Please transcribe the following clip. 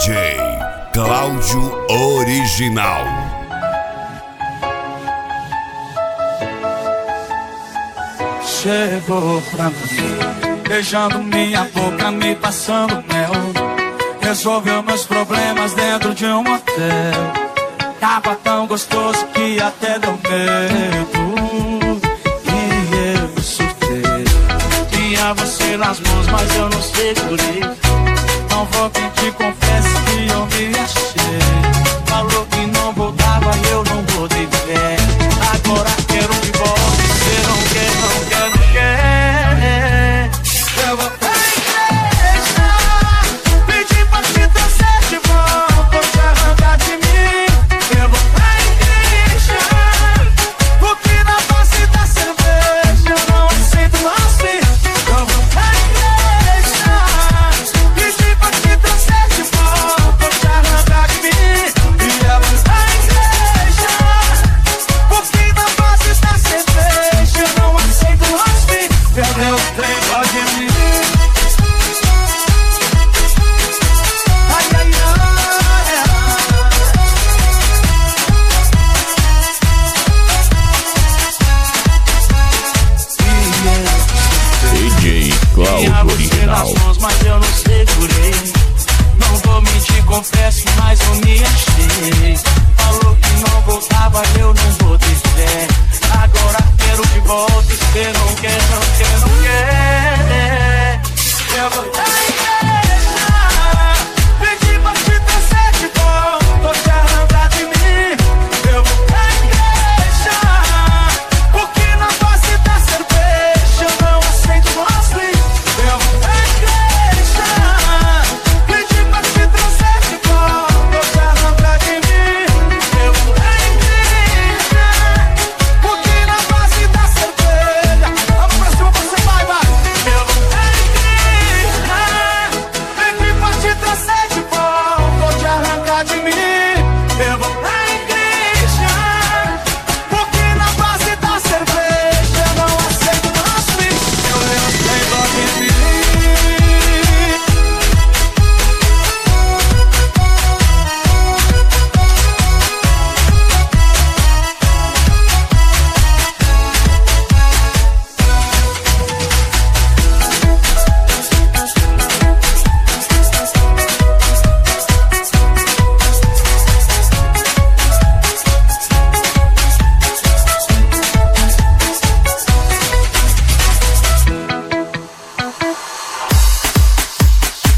DJ Cláudio Original. Chegou pra mim, beijando minha boca, me passando mel. Resolveu meus problemas dentro de um motel. Tava tão gostoso que até deu medo. E eu surtei. Tinha você nas mãos, mas eu não segurei. Não vou mentir, confesso que eu me achei. Falou que não voltava e eu não vou de pé. Agora quero que volte, você não quer, não quer, não quer. Eu vou pra igreja, pedir pra te trazer de volta, ou te arrancar de mim. Eu vou pra igreja, porque na base da cerveja eu não aceito assim. Eu vou pra igreja, pedir pra te trazer de volta, ou te arrancar de mim. E eu vou pra igreja, porque na base da cerveja eu não aceito assim. Meu Deus, tem dó de mim. Ai, ai, DJ Cláudio Original. nas mãos, mas eu não segurei. Não vou mentir, confesso, mas eu me achei.